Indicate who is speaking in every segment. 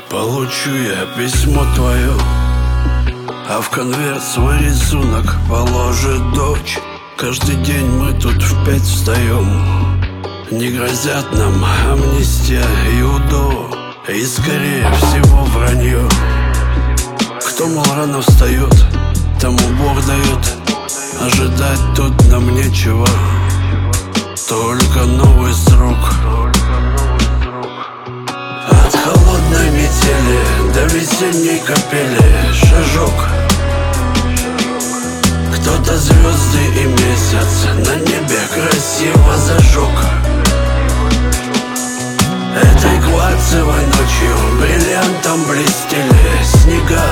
Speaker 1: Получу я письмо твое, а в конверт свой рисунок положит дочь. Каждый день мы тут в 5 встаем. Не грозят нам амнистия и УДО, и скорее всего вранье. Кто, мол, рано встает, тому Бог дает. Ожидать тут нам нечего, только новый срок. От холодной метели до весенней капели шажок. Кто-то звезды и месяц на небе красиво зажег. Этой кварцевой ночью бриллиантом блестели снега.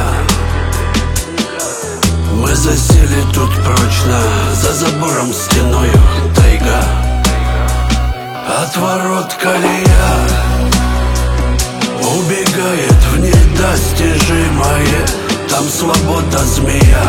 Speaker 1: Мы засели тут прочно, за забором стеною тайга. От ворот колея убегает в недостижимое. Там свобода змея,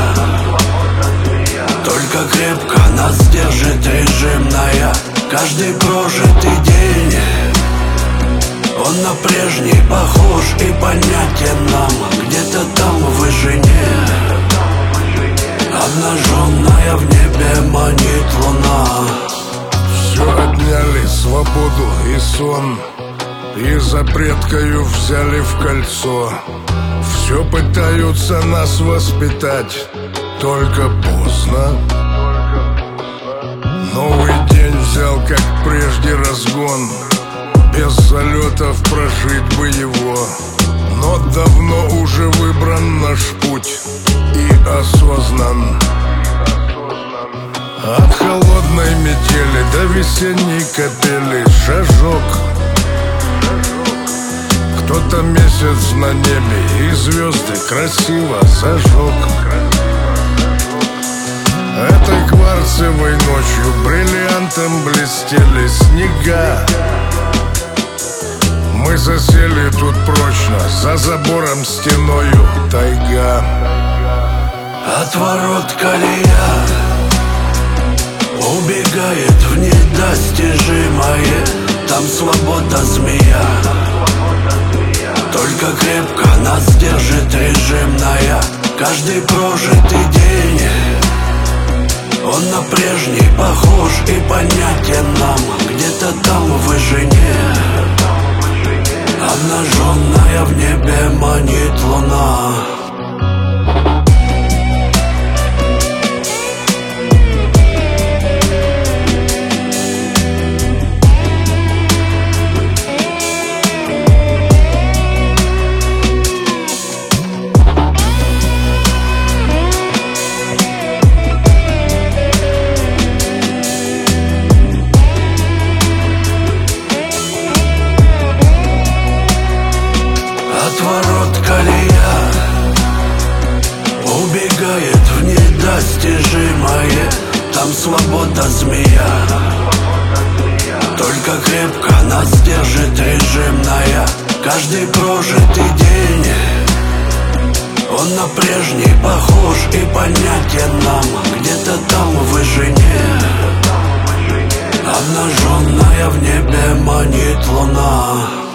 Speaker 1: только крепко нас держит режимная. Каждый прожитый день, он на прежний похож и понятен нам. Где-то там в вышине обнаженная в небе манит луна.
Speaker 2: Все отняли, свободу и сон, и за предкою взяли в кольцо. Все пытаются нас воспитать, только поздно. Новый день взял, как прежде, разгон. Без залетов прожить бы его, но давно уже выбран наш путь и осознан. От холодной метели до весенней капели шажок. Кто-то месяц на небе и звезды красиво зажег. Этой кварцевой ночью бриллиантом блестели снега. Мы засели тут прочно, за забором стеною тайга.
Speaker 1: От ворот колея убегает в недостижимое. Там свобода змея, только крепко нас держит режимная. Каждый прожитый день, он на прежний похож и понятен нам. Где-то там в вышине обнаженная в небе манит луна. От ворот колея убегает в недостижимое. Там свобода змея, только крепко нас держит режимная. Каждый прожитый день, он на прежний похож и понятен нам. Где-то там в вышине обнаженная в небе манит луна.